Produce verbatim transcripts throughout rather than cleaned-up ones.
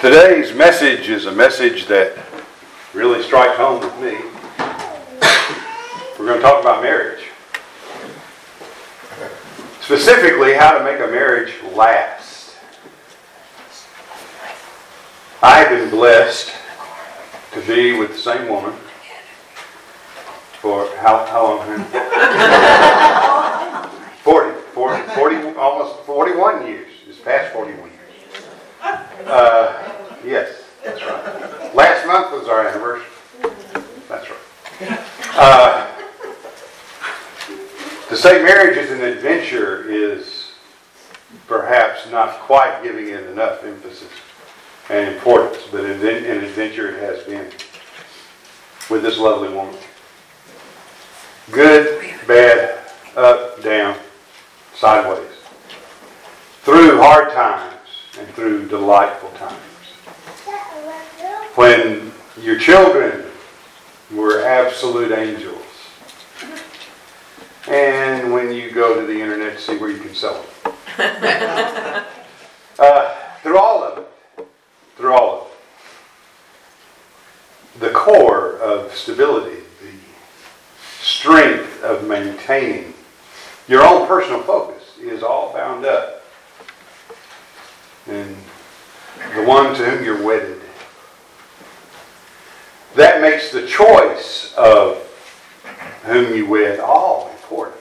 Today's message is a message that really strikes home with me. We're going to talk about marriage. Specifically, how to make a marriage last. I've been blessed to be with the same woman for how, how long? forty, forty, forty, almost forty-one years. It's past forty-one years. Uh, yes, that's right. Last month was our anniversary. That's right. Uh, to say marriage is an adventure is perhaps not quite giving it enough emphasis and importance, but an adventure it has been with this lovely woman. Good, bad, up, down, sideways. Through hard times and through delightful times. When your children were absolute angels. And when you go to the internet to see where you can sell them. uh, through all of it. Through all of it. The core of stability, the strength of maintaining your own personal focus is all bound up in the one to whom you're wedded. That makes the choice of whom you wed all important.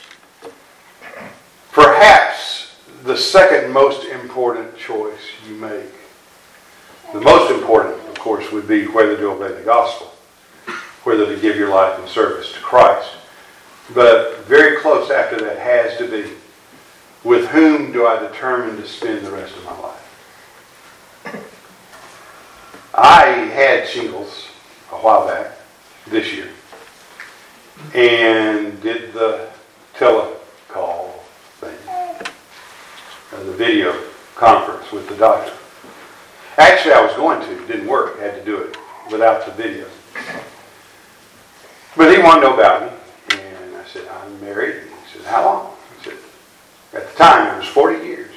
Perhaps the second most important choice you make. The most important, of course, would be whether to obey the gospel, whether to give your life in service to Christ. But very close after that has to be, with whom do I determine to spend the rest of my life? I had shingles a while back, this year, and did the telecall thing, uh, the video conference with the doctor. Actually, I was going to, it didn't work, I had to do it without the video. But he wanted to know about me, and I said, I'm married. And he said, how long? I said, at the time, it was forty years.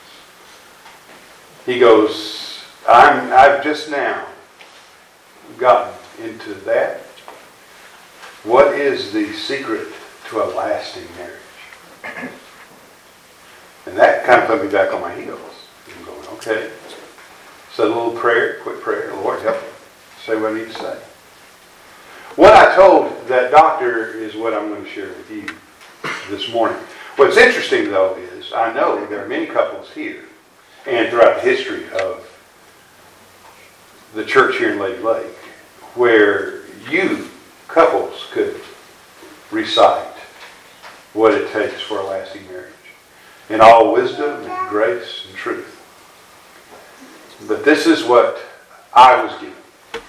He goes, I'm, I've just now gotten into that. What is the secret to a lasting marriage? And that kind of put me back on my heels. I'm going, okay. Said a little prayer, quick prayer. Lord, help me say what I need to say. What I told that doctor is what I'm going to share with you this morning. What's interesting, though, is I know there are many couples here and throughout the history of the church here in Lady Lake where you, couples, could recite what it takes for a lasting marriage in all wisdom and grace and truth. But this is what I was given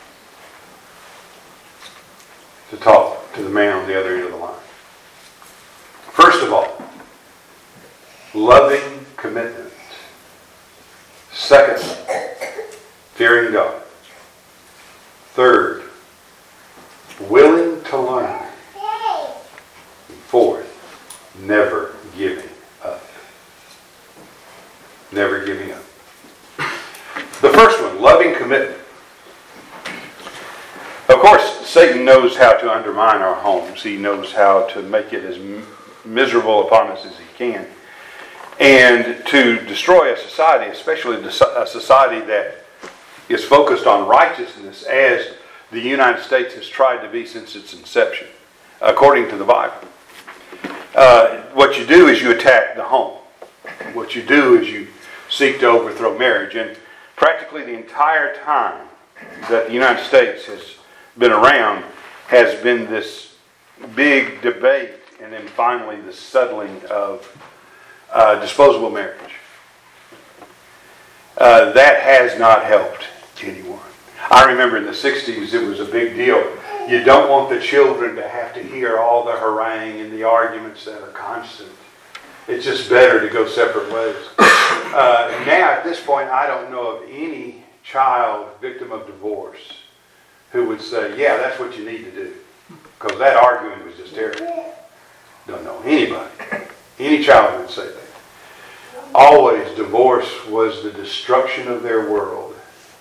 to talk to the man on the other end of the line. First of all, loving commitment. Second, fearing God. Third, willing to learn. And fourth, never giving up. Never giving up. The first one, loving commitment. Of course, Satan knows how to undermine our homes. He knows how to make it as miserable upon us as he can. And to destroy a society, especially a society that is focused on righteousness as the United States has tried to be since its inception, according to the Bible. Uh, what you do is you attack the home. What you do is you seek to overthrow marriage. And practically the entire time that the United States has been around has been this big debate and then finally the settling of uh, disposable marriage. Uh, that has not helped anyone. I remember in the sixties it was a big deal. You don't want the children to have to hear all the harangue and the arguments that are constant. It's just better to go separate ways. Uh, now, at this point, I don't know of any child victim of divorce who would say, yeah, that's what you need to do. Because that argument was just terrible. Don't know anybody. Any child would say that. Always, divorce was the destruction of their world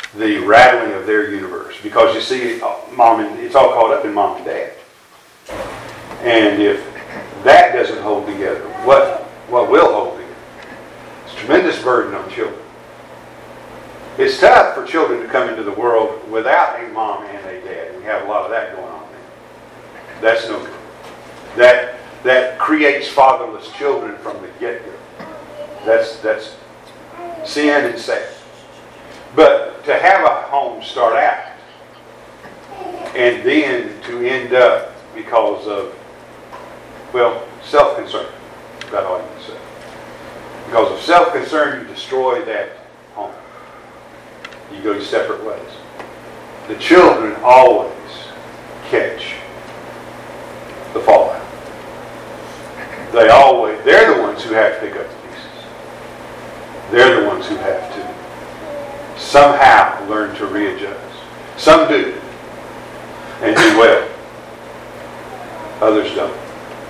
the rattling of their universe. Because you see, mom and it's all caught up in mom and dad. And if that doesn't hold together, what what will hold together? It's a tremendous burden on children. It's tough for children to come into the world without a mom and a dad. We have a lot of that going on there. That's no good. That that creates fatherless children from the get-go. That's that's sin and sad. But to have a home start out and then to end up because of, well, self-concern. That's all you can say. Because of self-concern, you destroy that home. You go your separate ways. The children always catch the fallout. They always, they're the ones who have to pick up the pieces. They're the ones who have to somehow learn to readjust. Some do, and do well. Others don't.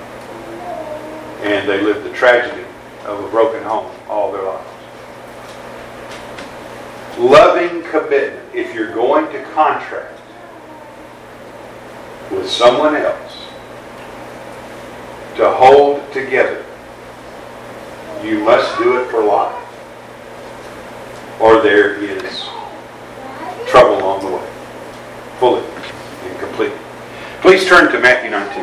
And they live the tragedy of a broken home all their lives. Loving commitment. If you're going to contract with someone else to hold together, you must do it for life, or there is trouble along the way, fully and completely. Please turn to Matthew nineteen.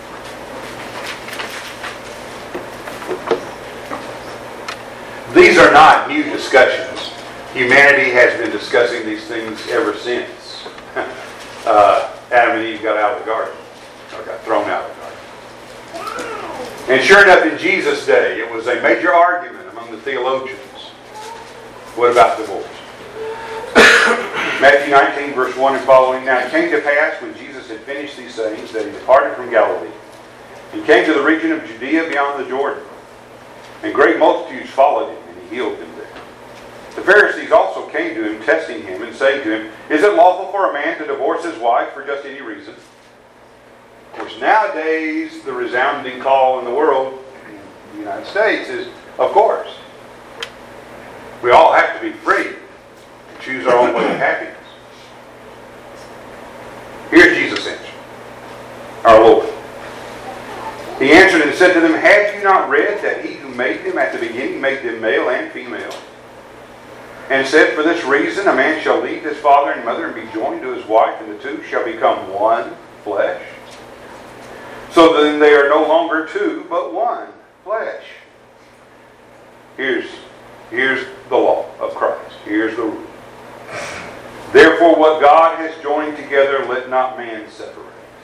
These are not new discussions. Humanity has been discussing these things ever since uh, Adam and Eve got out of the garden, or got thrown out of the garden. And sure enough, in Jesus' day, it was a major argument among the theologians. What about divorce? Matthew nineteen, verse one and following. Now it came to pass, when Jesus had finished these sayings, that he departed from Galilee, and came to the region of Judea beyond the Jordan. And great multitudes followed him, and he healed them there. The Pharisees also came to him, testing him, and saying to him, Is it lawful for a man to divorce his wife for just any reason? Of course, nowadays, the resounding call in the world, in the United States, is, of course. We all have to be free to choose our own way of happiness. Here's Jesus' answer, our Lord. He answered and said to them, Have you not read that he who made them at the beginning made them male and female? And said, For this reason a man shall leave his father and mother and be joined to his wife, and the two shall become one flesh. So then they are no longer two, but one flesh. Here's, here's the law of Christ. Here's the rule. Therefore what God has joined together, let not man separate.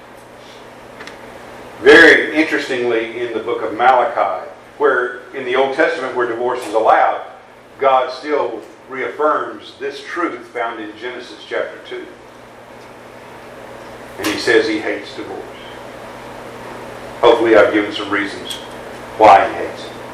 Very interestingly, in the book of Malachi, where in the Old Testament where divorce is allowed, God still reaffirms this truth found in Genesis chapter two. And he says he hates divorce. Hopefully I've given some reasons why he hates it.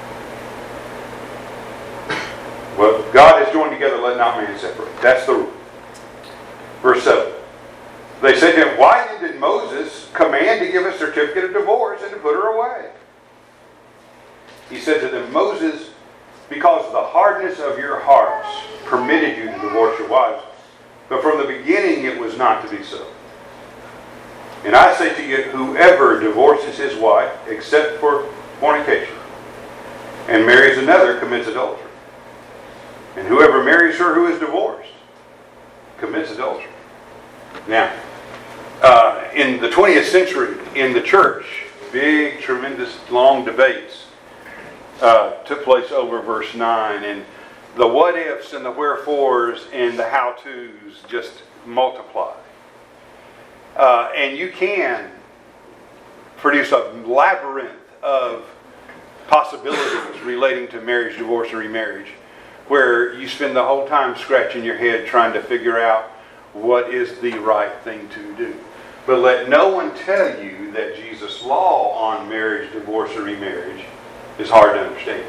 Well, God has joined together, let not man separate. That's the rule. Verse seven. They said to him, Why then did Moses command to give a certificate of divorce and to put her away? He said to them, Moses, because the hardness of your hearts permitted you to divorce your wives, but from the beginning it was not to be so. And I say to you, whoever divorces his wife, except for fornication, and marries another, commits adultery. And whoever marries her who is divorced, commits adultery. Now, uh, in the twentieth century, in the church, big, tremendous, long debates uh, took place over verse nine, and the what-ifs and the wherefores and the how-tos just multiply. Uh, and you can produce a labyrinth of possibilities relating to marriage, divorce, or remarriage, where you spend the whole time scratching your head trying to figure out what is the right thing to do. But let no one tell you that Jesus' law on marriage, divorce, or remarriage is hard to understand.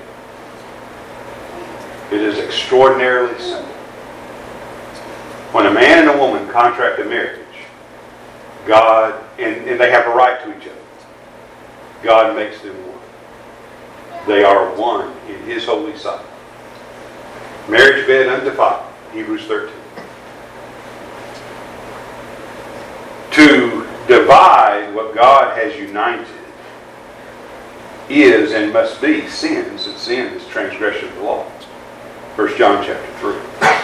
It is extraordinarily simple. When a man and a woman contract a marriage, God, and, and they have a right to each other, God makes them one. They are one in His holy sight. Marriage bed undefiled, Hebrews thirteen. divide what God has united is and must be sin, since sin is transgression of the law. First John chapter three.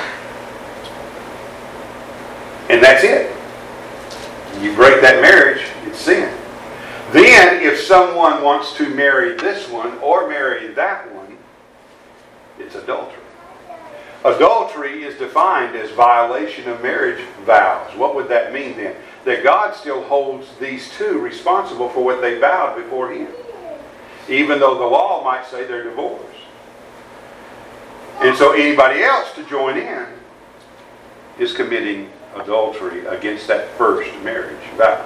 And that's it. You break that marriage, it's sin. Then, if someone wants to marry this one or marry that one, it's adultery. Adultery is defined as violation of marriage vows. What would that mean then? That God still holds these two responsible for what they vowed before Him, even though the law might say they're divorced. And so anybody else to join in is committing adultery against that first marriage vow.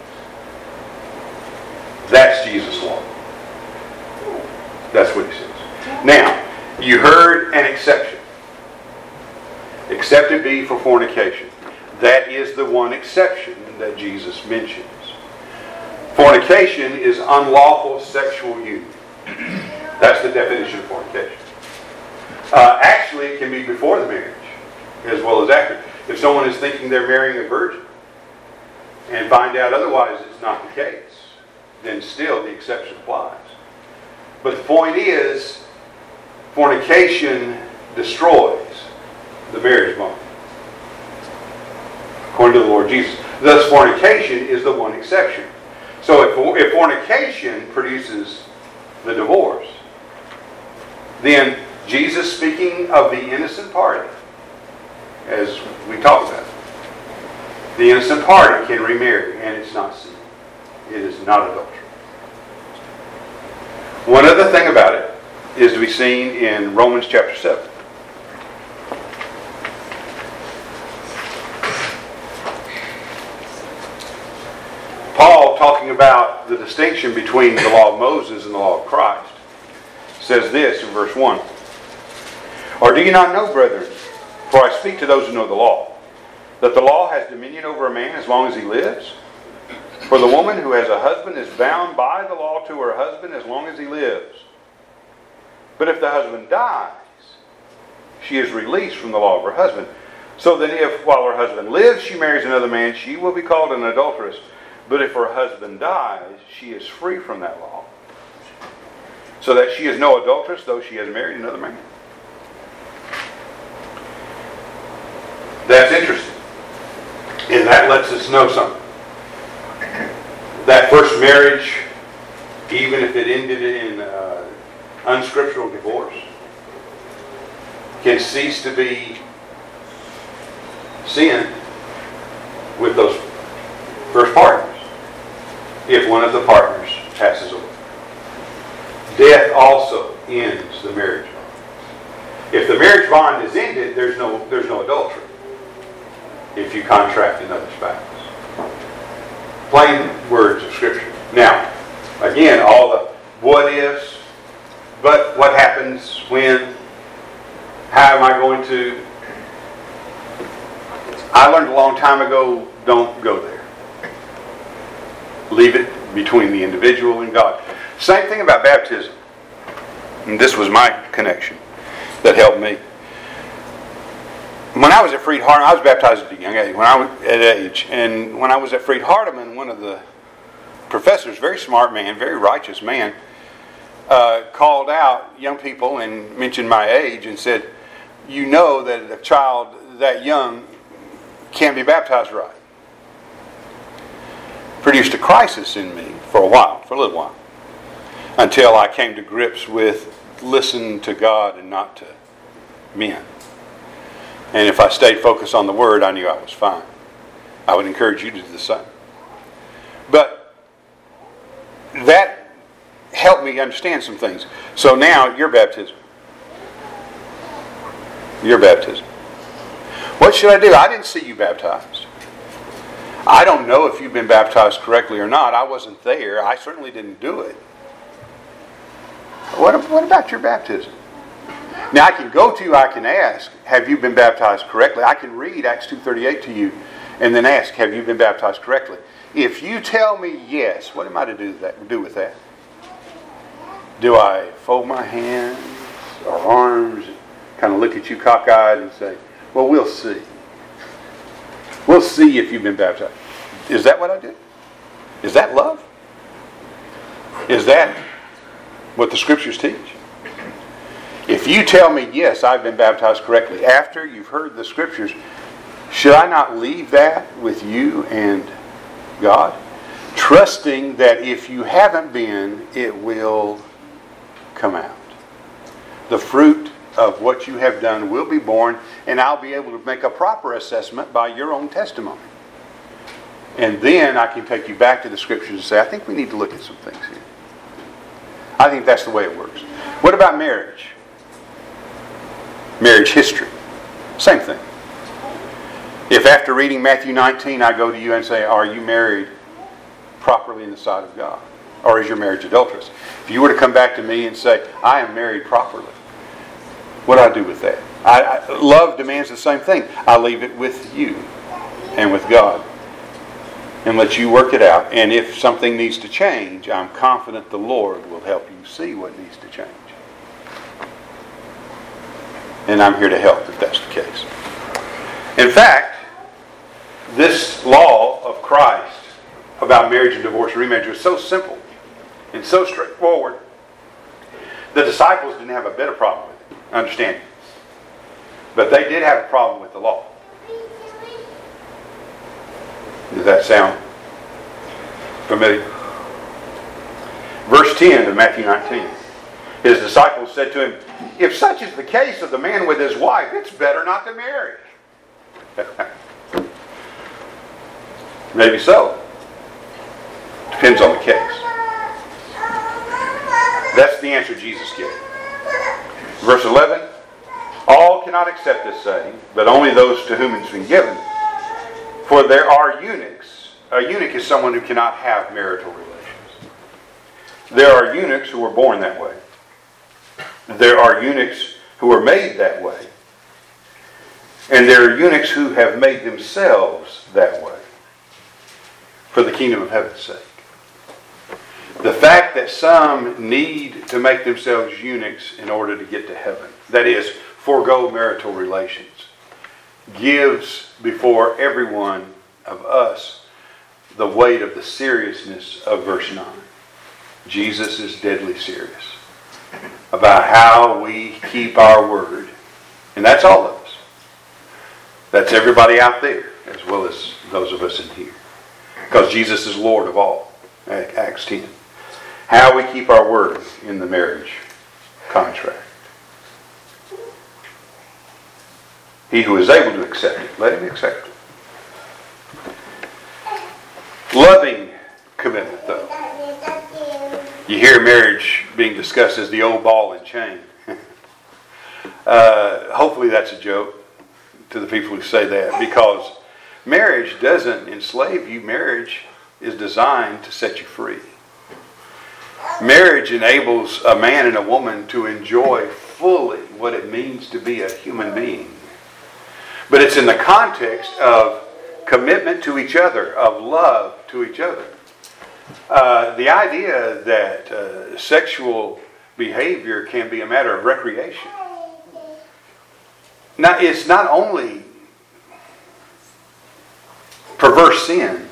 That's Jesus' law. That's what He says. Now, you heard an exception. Except it be for fornication. That is the one exception that Jesus mentions. Fornication is unlawful sexual union. That's the definition of fornication. Uh, actually, it can be before the marriage as well as after. If someone is thinking they're marrying a virgin and find out otherwise it's not the case, then still the exception applies. But the point is, fornication destroys the marriage bond, according to the Lord Jesus. Thus, fornication is the one exception. So if, if fornication produces the divorce, then Jesus, speaking of the innocent party, as we talked about, the innocent party can remarry, and it's not sin. It is not adultery. One other thing about it is to be seen in Romans chapter seven. Paul, talking about the distinction between the law of Moses and the law of Christ, says this in verse one. Or do you not know, brethren, for I speak to those who know the law, that the law has dominion over a man as long as he lives? For the woman who has a husband is bound by the law to her husband as long as he lives. But if the husband dies, she is released from the law of her husband. So then if, while her husband lives, she marries another man, she will be called an adulteress. But if her husband dies, she is free from that law. So that she is no adulteress, though she has married another man. That's interesting. And that lets us know something. That first marriage, even if it ended in uh, unscriptural divorce, can cease to be sin with those first partners if one of the partners passes away. Death also ends the marriage bond. If the marriage bond is ended, there's no there's no adultery if you contract another spouse. Plain words of Scripture. Now, again, all the what ifs, but what happens when, how am I going to, I learned a long time ago, don't go there. Leave it between the individual and God. Same thing about baptism. And this was my connection that helped me. When I was at Freed Hardeman, I was baptized at a young age. When I was at age, and when I was at Freed Hardeman, one of the professors, very smart man, very righteous man, uh, called out young people and mentioned my age and said, "You know that a child that young can't be baptized right." Produced a crisis in me for a while, for a little while, until I came to grips with listen to God and not to men. And if I stayed focused on the Word, I knew I was fine. I would encourage you to do the same. But that helped me understand some things. So now, your baptism. Your baptism. What should I do? I didn't see you baptized. I don't know if you've been baptized correctly or not. I wasn't there. I certainly didn't do it. What, what about your baptism? Now I can go to you, I can ask, have you been baptized correctly? I can read Acts two thirty-eight to you and then ask, have you been baptized correctly? If you tell me yes, what am I to do, that, do with that? Do I fold my hands or arms, kind of look at you cockeyed and say, well, we'll see. We'll see if you've been baptized. Is that what I did? Is that love? Is that what the Scriptures teach? If you tell me, yes, I've been baptized correctly, after you've heard the Scriptures, should I not leave that with you and God? Trusting that if you haven't been, it will come out. The fruit of what you have done will be born, and I'll be able to make a proper assessment by your own testimony. And then I can take you back to the Scriptures and say, I think we need to look at some things here. I think that's the way it works. What about marriage? Marriage history. Same thing. If after reading Matthew nineteen I go to you and say, are you married properly in the sight of God? Or is your marriage adulterous? If you were to come back to me and say, I am married properly, what do I do with that? I, I, love demands the same thing. I leave it with you and with God and let you work it out. And if something needs to change, I'm confident the Lord will help you see what needs to change. And I'm here to help if that's the case. In fact, this law of Christ about marriage and divorce and remarriage was so simple and so straightforward. The disciples didn't have a bit of problem with it, understand? But they did have a problem with the law. Does that sound familiar? Verse ten of Matthew nineteen. His disciples said to him, if such is the case of the man with his wife, it's better not to marry. Maybe so. Depends on the case. That's the answer Jesus gave. Verse eleven, all cannot accept this saying, but only those to whom it's been given. For there are eunuchs. A eunuch is someone who cannot have marital relations. There are eunuchs who were born that way. There are eunuchs who are made that way. And there are eunuchs who have made themselves that way for the kingdom of heaven's sake. The fact that some need to make themselves eunuchs in order to get to heaven, that is, forego marital relations, gives before every one of us the weight of the seriousness of verse nine. Jesus is deadly serious about how we keep our word. And that's all of us. That's everybody out there, as well as those of us in here. Because Jesus is Lord of all. Acts ten. How we keep our word in the marriage contract. He who is able to accept it, let him accept it. Loving commitment, though. You hear marriage being discussed as the old ball and chain. uh, hopefully that's a joke to the people who say that, because marriage doesn't enslave you. Marriage is designed to set you free. Marriage enables a man and a woman to enjoy fully what it means to be a human being. But it's in the context of commitment to each other, of love to each other. Uh, the idea that uh, sexual behavior can be a matter of recreation. Now, it's not only perverse sin,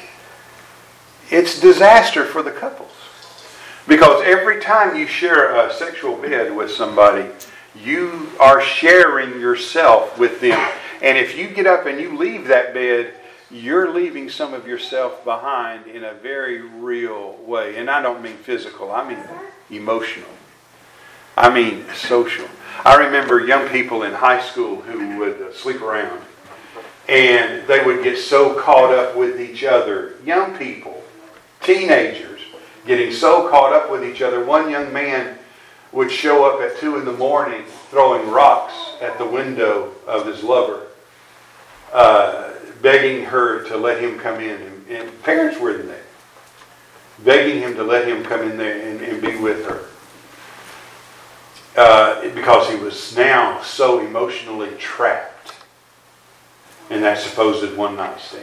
it's disaster for the couples. Because every time you share a sexual bed with somebody, you are sharing yourself with them. And if you get up and you leave that bed, you're leaving some of yourself behind in a very real way. And I don't mean physical, I mean emotional. I mean social. I remember young people in high school who would uh, sleep around. And they would get so caught up with each other. Young people, teenagers, getting so caught up with each other. One young man would show up at two in the morning throwing rocks at the window of his lover, uh, begging her to let him come in. And, and parents were in there, begging him to let him come in there and, and be with her. Uh, because he was now so emotionally trapped in that supposed one-night stand.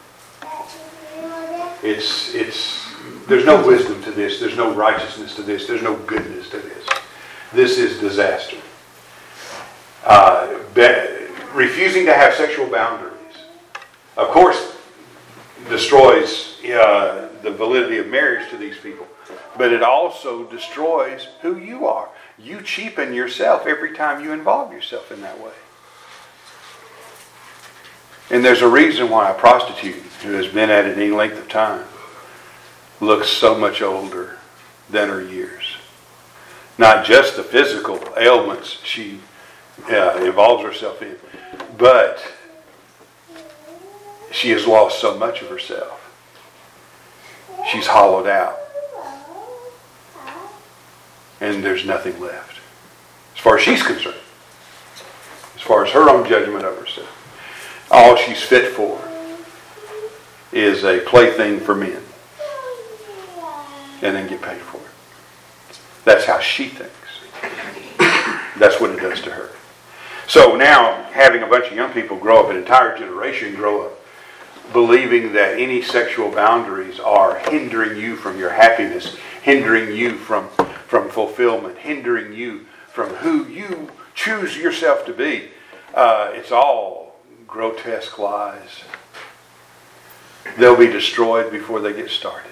It's, it's, there's no wisdom to this. There's no righteousness to this. There's no goodness to this. This is disaster. Uh, be, refusing to have sexual boundaries, of course, destroys uh, the validity of marriage to these people. But it also destroys who you are. You cheapen yourself every time you involve yourself in that way. And there's a reason why a prostitute who has been at it any length of time looks so much older than her years. Not just the physical ailments she uh, involves herself in, but she has lost so much of herself. She's hollowed out. And there's nothing left. As far as she's concerned. As far as her own judgment of herself. All she's fit for is a plaything for men. And then get paid for it. That's how she thinks. That's what it does to her. So now, having a bunch of young people grow up, an entire generation grow up, believing that any sexual boundaries are hindering you from your happiness, hindering you from, from fulfillment, hindering you from who you choose yourself to be. Uh, it's all grotesque lies. They'll be destroyed before they get started.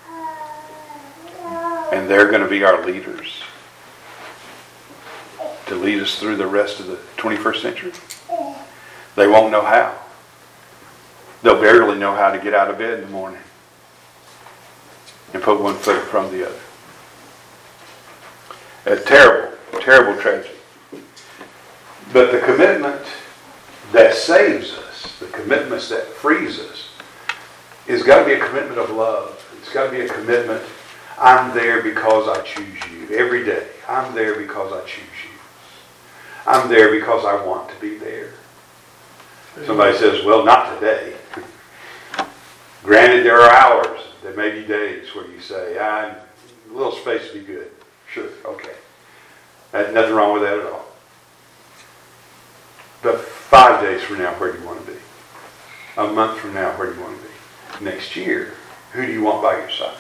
And they're going to be our leaders to lead us through the rest of the twenty-first century. They won't know how. They'll barely know how to get out of bed in the morning and put one foot in front of the other. A terrible, terrible tragedy. But the commitment that saves us, the commitments that frees us, has got to be a commitment of love. It's got to be a commitment, I'm there because I choose you. Every day, I'm there because I choose you. I'm there because I want to be there. Somebody says, well, not today. Granted, there are hours, there may be days where you say, I'm, a little space would be good. Sure, okay. There's nothing wrong with that at all. But five days from now, where do you want to be? A month from now, where do you want to be? Next year, who do you want by your side?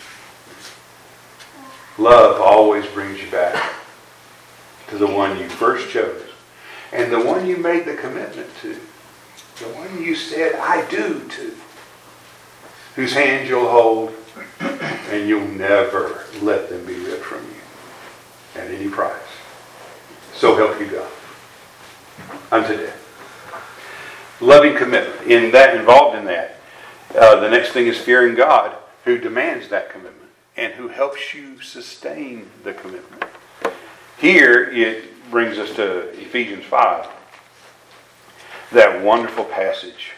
Love always brings you back to the one you first chose. And the one you made the commitment to. The one you said, I do to. Whose hand you'll hold, and you'll never let them be ripped from you at any price. So help you God. Unto death. Loving commitment. In that, involved in that, uh, the next thing is fearing God, who demands that commitment and who helps you sustain the commitment. Here it brings us to Ephesians five. That wonderful passage.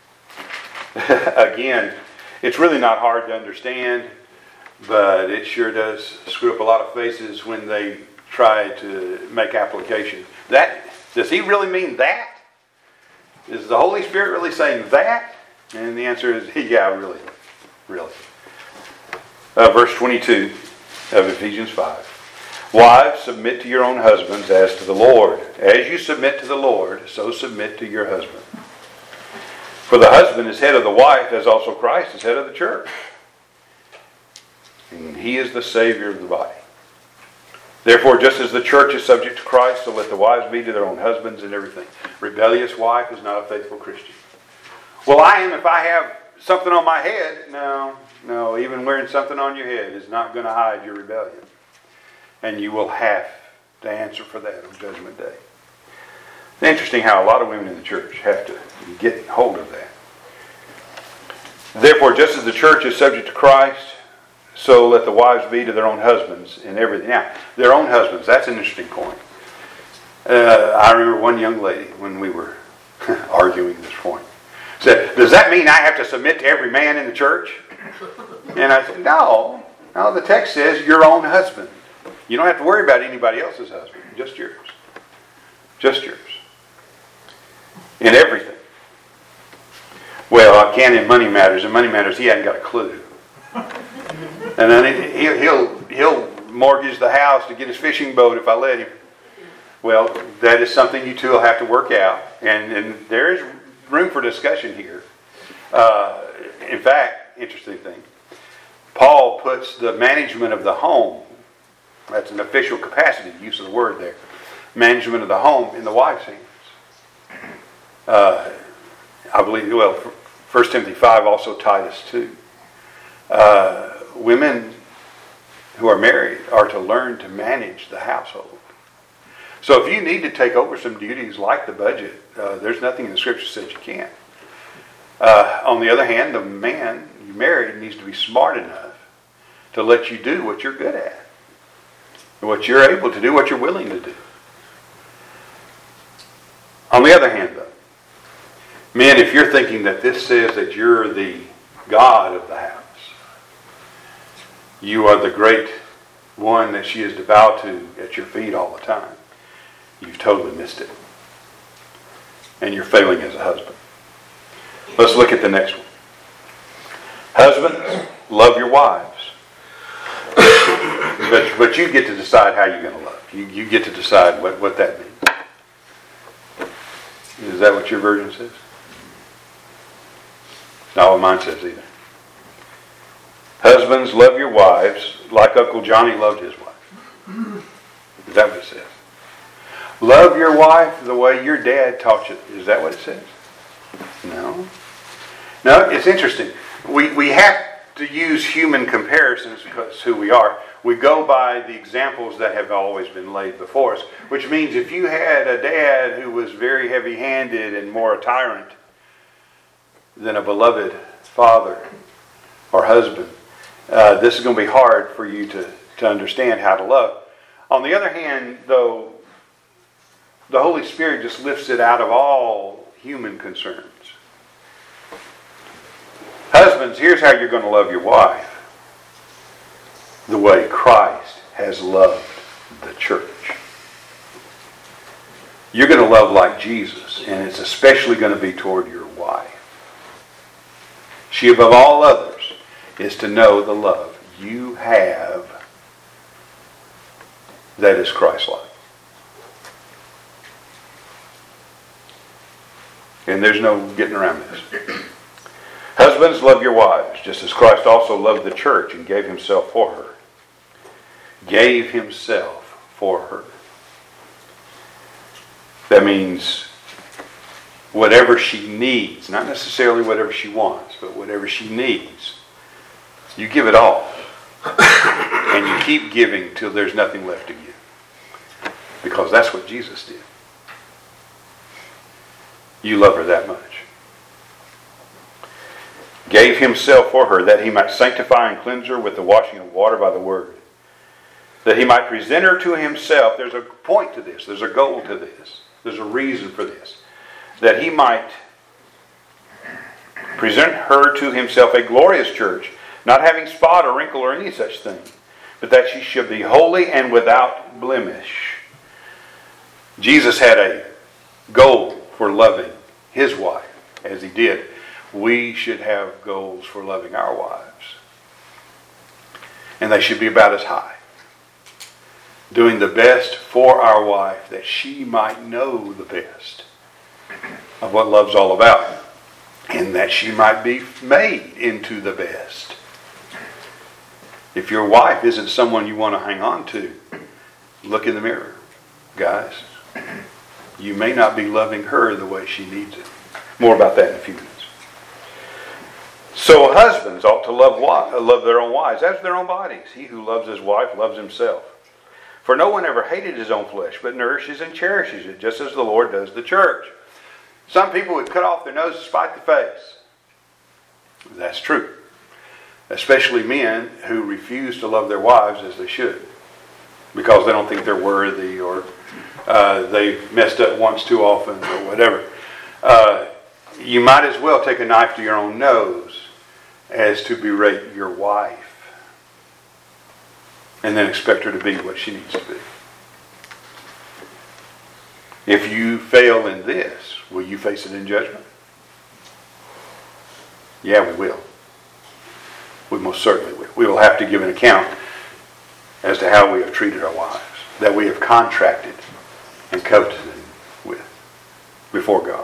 Again, it's really not hard to understand, but it sure does screw up a lot of faces when they try to make application. That, does he really mean that? Is the Holy Spirit really saying that? And the answer is, yeah, really, really. Uh, verse twenty-two of Ephesians five. Wives, submit to your own husbands as to the Lord. As you submit to the Lord, so submit to your husband. For the husband is head of the wife, as also Christ is head of the church. And he is the Savior of the body. Therefore, just as the church is subject to Christ, so let the wives be to their own husbands in everything. Rebellious wife is not a faithful Christian. Well, I am if I have something on my head. No, no, even wearing something on your head is not going to hide your rebellion. And you will have to answer for that on Judgment Day. It's interesting how a lot of women in the church have to get hold of that. Therefore, just as the church is subject to Christ, so let the wives be to their own husbands in everything. Now, their own husbands, that's an interesting point. Uh, I remember one young lady, when we were arguing this point, said, does that mean I have to submit to every man in the church? And I said, no. No, the text says your own husband. You don't have to worry about anybody else's husband. Just yours. Just yours. In everything. Well, I can in money matters. In money matters, he hadn't got a clue. And then he'll, he'll, he'll mortgage the house to get his fishing boat if I let him. Well, that is something you two will have to work out. And, and there is room for discussion here. Uh, in fact, interesting thing. Paul puts the management of the home, that's an official capacity, use of the word there, management of the home in the wife's hands. Uh, I believe, well, First Timothy five, also Titus two. Uh, women who are married are to learn to manage the household. So if you need to take over some duties like the budget, uh, there's nothing in the Scripture that says you can't. Uh, on the other hand, the man you married needs to be smart enough to let you do what you're good at, what you're able to do, what you're willing to do. On the other hand, though, men, if you're thinking that this says that you're the God of the house, you are the great one that she is to bow to at your feet all the time, you've totally missed it. And you're failing as a husband. Let's look at the next one. Husbands, love your wives. But, but you get to decide how you're going to love. You, you get to decide what, what that means. Is that what your version says? Not what mine says either. Husbands, love your wives like Uncle Johnny loved his wife. Is that what it says? Love your wife the way your dad taught you. Is that what it says? No. No, it's interesting. We, we have to use human comparisons because it's who we are. We go by the examples that have always been laid before us, which means if you had a dad who was very heavy-handed and more a tyrant than a beloved father or husband, uh, this is going to be hard for you to, to understand how to love. On the other hand, though, the Holy Spirit just lifts it out of all human concerns. Husbands, here's how you're going to love your wife. The way Christ has loved the church. You're going to love like Jesus, and it's especially going to be toward your wife. She, above all others, is to know the love you have that is Christ-like. And there's no getting around this. Husbands, love your wives, just as Christ also loved the church and gave himself for her. Gave himself for her. That means whatever she needs, not necessarily whatever she wants, but whatever she needs, you give it all. And you keep giving till there's nothing left to give. Because that's what Jesus did. You love her that much. Gave himself for her that he might sanctify and cleanse her with the washing of water by the word. That he might present her to himself. There's a point to this. There's a goal to this. There's a reason for this. That he might present her to himself a glorious church, not having spot or wrinkle or any such thing, but that she should be holy and without blemish. Jesus had a goal for loving his wife, as he did. We should have goals for loving our wives. And they should be about as high. Doing the best for our wife that she might know the best of what love's all about. And that she might be made into the best. If your wife isn't someone you want to hang on to, look in the mirror. Guys, you may not be loving her the way she needs it. More about that in a few minutes. So husbands ought to love love their own wives as their own bodies. He who loves his wife loves himself. For no one ever hated his own flesh, but nourishes and cherishes it, just as the Lord does the church. Some people would cut off their nose to spite the face. That's true. Especially men who refuse to love their wives as they should. Because they don't think they're worthy, or uh, they've messed up once too often, or whatever. Uh, you might as well take a knife to your own nose as to berate your wife and then expect her to be what she needs to be. If you fail in this, will you face it in judgment? Yeah, we will. We most certainly will. We will have to give an account as to how we have treated our wives, that we have contracted and coveted with before God.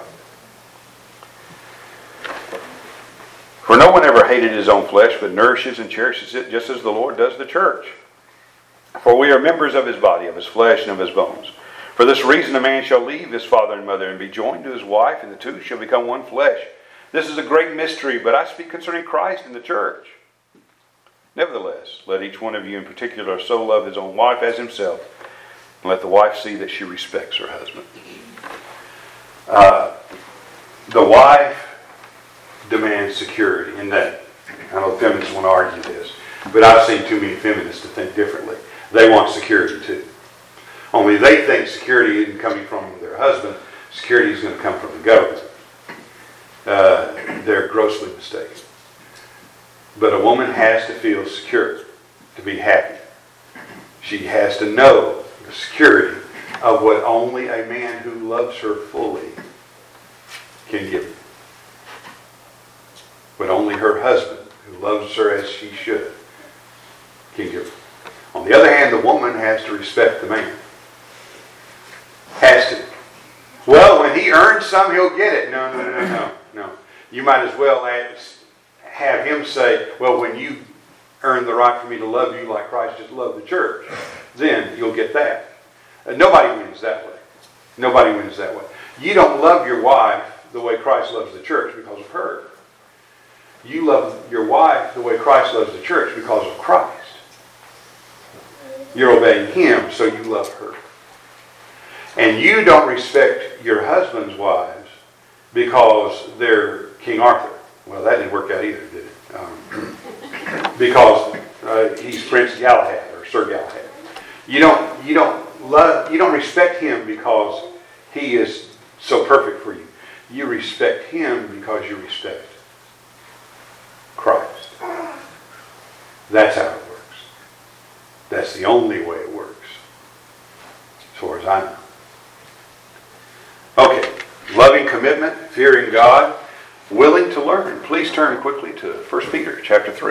For no one ever hated his own flesh, but nourishes and cherishes it, just as the Lord does the church. For we are members of his body, of his flesh, and of his bones. For this reason a man shall leave his father and mother, and be joined to his wife, and the two shall become one flesh. This is a great mystery, but I speak concerning Christ and the church. Nevertheless, let each one of you in particular so love his own wife as himself, and let the wife see that she respects her husband. Uh, the wife demands security in that. I know feminists want to argue this, but I've seen too many feminists to think differently. They want security too. Only they think security isn't coming from their husband. Security is going to come from the government. Uh, they're grossly mistaken. But a woman has to feel secure to be happy. She has to know the security of what only a man who loves her fully can give her. What only her husband, who loves her as she should, can give her. On the other hand, the woman has to respect the man. Has to. Well, when he earns some, he'll get it. No, no, no, no, no. You might as well ask, have him say, well, when you earn the right for me to love you like Christ just loved the church, then you'll get that. Uh, nobody wins that way. Nobody wins that way. You don't love your wife the way Christ loves the church because of her. You love your wife the way Christ loves the church because of Christ. You're obeying him, so you love her. And you don't respect your husband's wives because they're King Arthur. Well, that didn't work out either, did it? Um, because uh, he's Prince Galahad or Sir Galahad. You don't, you don't love, you don't respect him because he is so perfect for you. You respect him because you respect Christ. That's how it works. That's the only way it works, as far as I know. Okay, loving commitment, fearing God, willing to learn. Please turn quickly to First Peter chapter three.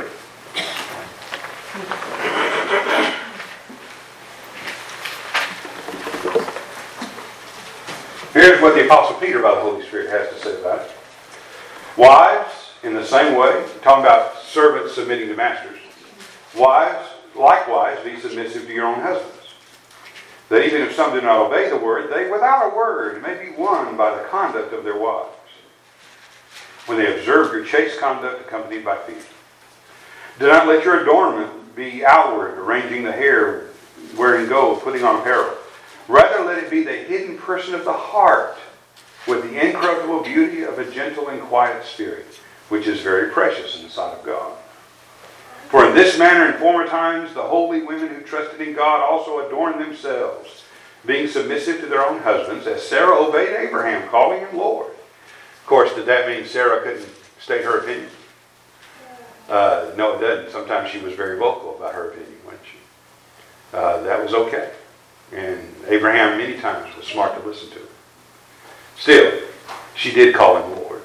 Here's what the Apostle Peter by the Holy Spirit has to say about it. Wives, in the same way, talking about servants submitting to masters. Wives, likewise, be submissive to your own husbands. That even if some do not obey the word, they without a word may be won by the conduct of their wives, when they observe your chaste conduct accompanied by fear. Do not let your adornment be outward, arranging the hair, wearing gold, putting on apparel. Rather, let it be the hidden person of the heart, with the incorruptible beauty of a gentle and quiet spirit, which is very precious in the sight of God. For in this manner in former times the holy women who trusted in God also adorned themselves, being submissive to their own husbands, as Sarah obeyed Abraham, calling him Lord. Of course, did that mean Sarah couldn't state her opinion? Uh, no, it doesn't. Sometimes she was very vocal about her opinion, wasn't she? Uh, that was okay. And Abraham many times was smart to listen to her. Still, she did call him Lord.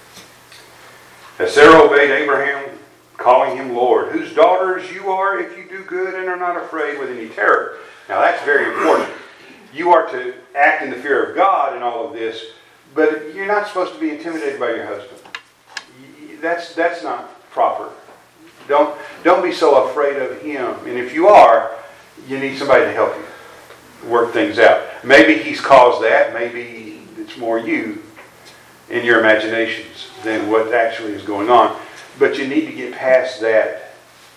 As Sarah obeyed Abraham, calling him Lord, whose daughters you are if you do good and are not afraid with any terror. Now that's very important. You are to act in the fear of God in all of this, but you're not supposed to be intimidated by your husband. That's that's not proper. Don't don't be so afraid of him. And if you are, you need somebody to help you work things out. Maybe he's caused that. Maybe it's more you in your imaginations than what actually is going on. But you need to get past that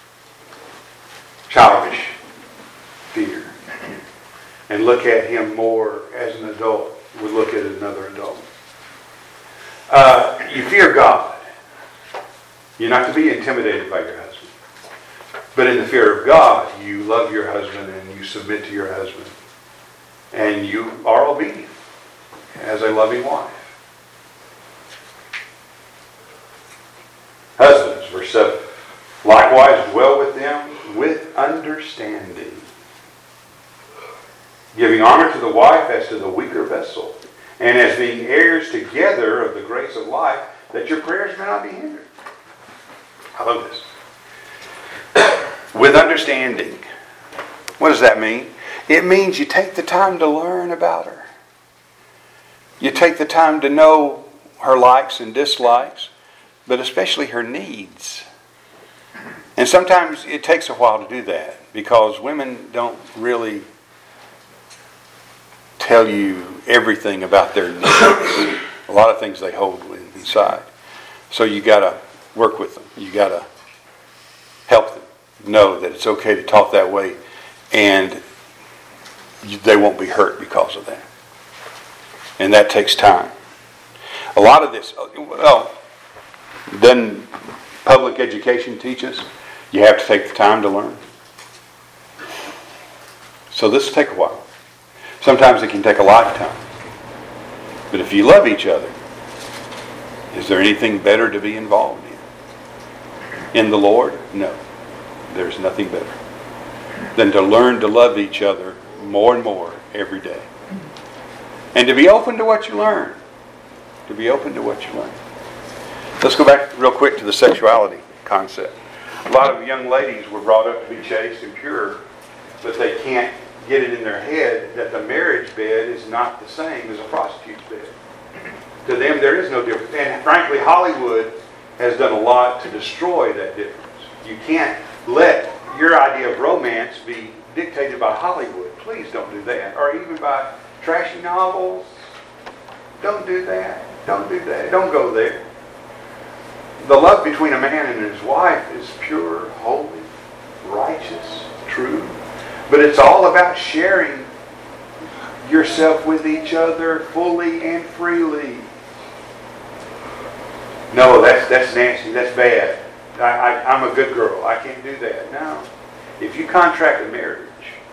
childish fear and look at him more as an adult would look at another adult. Uh, you fear God. You're not to be intimidated by your husband. But in the fear of God, you love your husband and you submit to your husband. And you are obedient as a loving wife. Husbands, verse seven. Likewise, dwell with them with understanding, giving honor to the wife as to the weaker vessel, and as being heirs together of the grace of life, that your prayers may not be hindered. I love this. With understanding. What does that mean? It means you take the time to learn about her. You take the time to know her likes and dislikes, but especially her needs. And sometimes it takes a while to do that because women don't really tell you everything about their needs. A lot of things they hold inside. So you got to work with them. You got to help them. know that it's okay to talk that way, and they won't be hurt because of that. And that takes time. A lot of this, well, doesn't public education teach us you have to take the time to learn? So this will take a while. Sometimes it can take a lifetime. But if you love each other, is there anything better to be involved in? In the Lord? No. There's nothing better than to learn to love each other more and more every day. And to be open to what you learn. To be open to what you learn. Let's go back real quick to the sexuality concept. A lot of young ladies were brought up to be chaste and pure, but they can't get it in their head that the marriage bed is not the same as a prostitute's bed. To them, there is no difference. And frankly, Hollywood has done a lot to destroy that difference. You can't let your idea of romance be dictated by Hollywood. Please don't do that. Or even by trashy novels. Don't do that. Don't do that. Don't go there. The love between a man and his wife is pure, holy, righteous, true. But it's all about sharing yourself with each other fully and freely. No, that's that's nasty. That's bad. I, I, I'm a good girl. I can't do that. No. If you contract a marriage,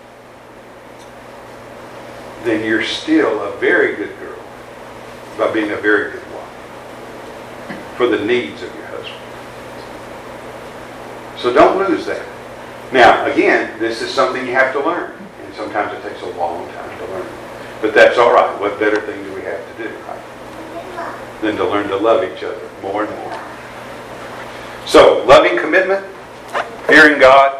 then you're still a very good girl by being a very good wife for the needs of your husband. So don't lose that. Now, again, this is something you have to learn. And sometimes it takes a long time to learn. But that's all right. What better thing do we have to do, right? Than to learn to love each other more and more. So, loving commitment, fearing God,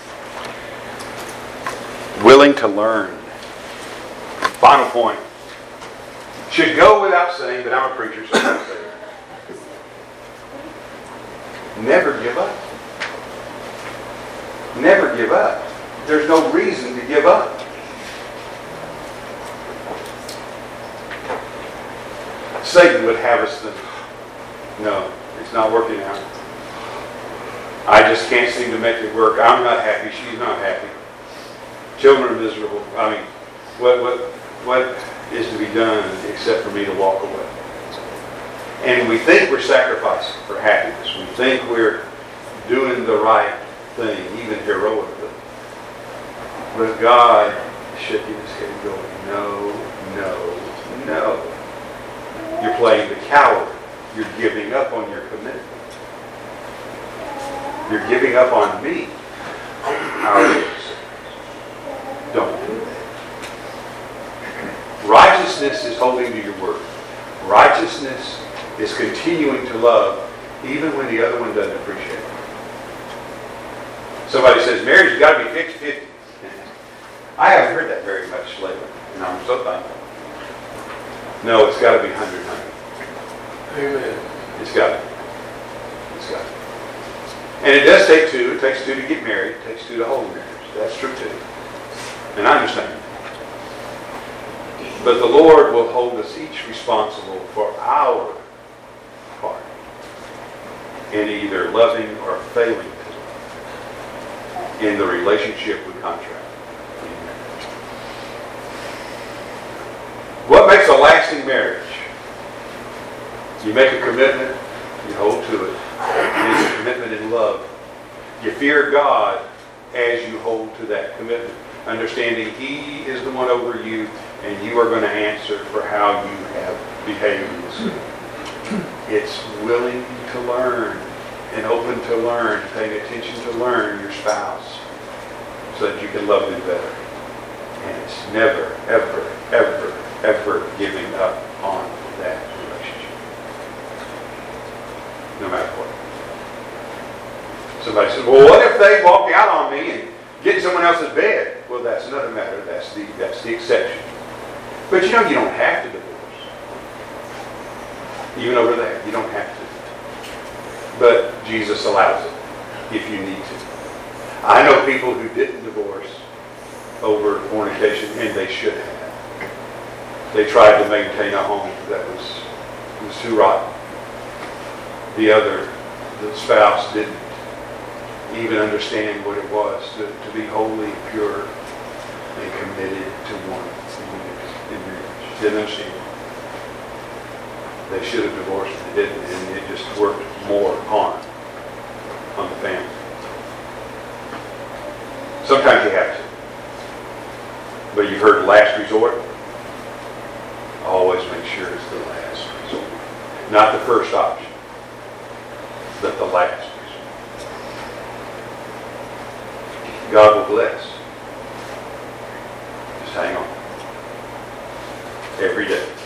willing to learn. Final point. Should go without saying, but I'm a preacher, so I'm going to say it. Never give up. Never give up. There's no reason to give up. Satan would have us think, no, it's not working out. I just can't seem to make it work. I'm not happy. She's not happy. Children are miserable. I mean, what what what is to be done except for me to walk away? And we think we're sacrificing for happiness. We think we're doing the right thing, even heroically. But God is shaking his head going, no, no, no. You're playing the coward. You're giving up on your commitment. You're giving up on me. Our Lord says, don't do that. Righteousness is holding to your word. Righteousness is continuing to love even when the other one doesn't appreciate it. Somebody says, marriage has got to be fifty-fifty. I haven't heard that very much lately, and I'm so thankful. No, it's got to be one hundred one hundred. Amen. It's got to be. It's got to be. And it does take two. It takes two to get married. It takes two to hold marriage. That's true too. And I understand. But the Lord will hold us each responsible for our part in either loving or failing to love in the relationship we contract. What makes a lasting marriage? You make a commitment, you hold to it. It's a commitment in love. You fear God as you hold to that commitment, understanding He is the one over you, and you are going to answer for how you have behaved in this world. It's willing to learn and open to learn, paying attention to learn your spouse so that you can love them better. And it's never, ever, ever, ever giving up on that relationship. No matter what. Somebody says, well, what if they walk out on me and get in someone else's bed? Well, that's another matter. That's the that's the exception. But you know, you don't have to divorce. Even over there, you don't have to. But Jesus allows it if you need to. I know people who didn't divorce over fornication, and they should have. They tried to maintain a home that was, was too rotten. The other, the spouse didn't. even understand what it was to, to be holy, pure, and committed to one in marriage. Didn't understand. They should have divorced, and they didn't, and it just worked more harm on the family. Sometimes you have to. But you've heard last resort. Always make sure it's the last resort. Not the first option, but the last resort. God will bless. Just hang on. Every day.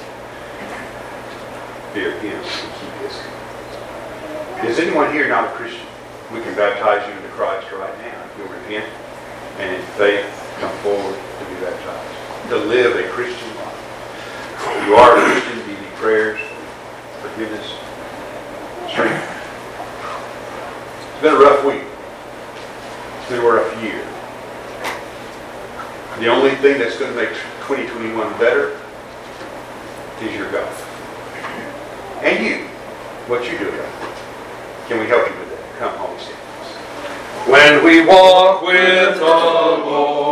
Fear Him and keep His commandments. Is anyone here not a Christian? We can baptize you into Christ right now if you'll repent and in faith come forward to be baptized. To live a Christian life. If you are a Christian, do you need prayers, forgiveness, strength? It's been a rough week. It's been a rough year. The only thing that's going to make twenty twenty-one better is your God. And you. What you do about it. Can we help you with that? Come, Holy Spirit. When we walk with the Lord.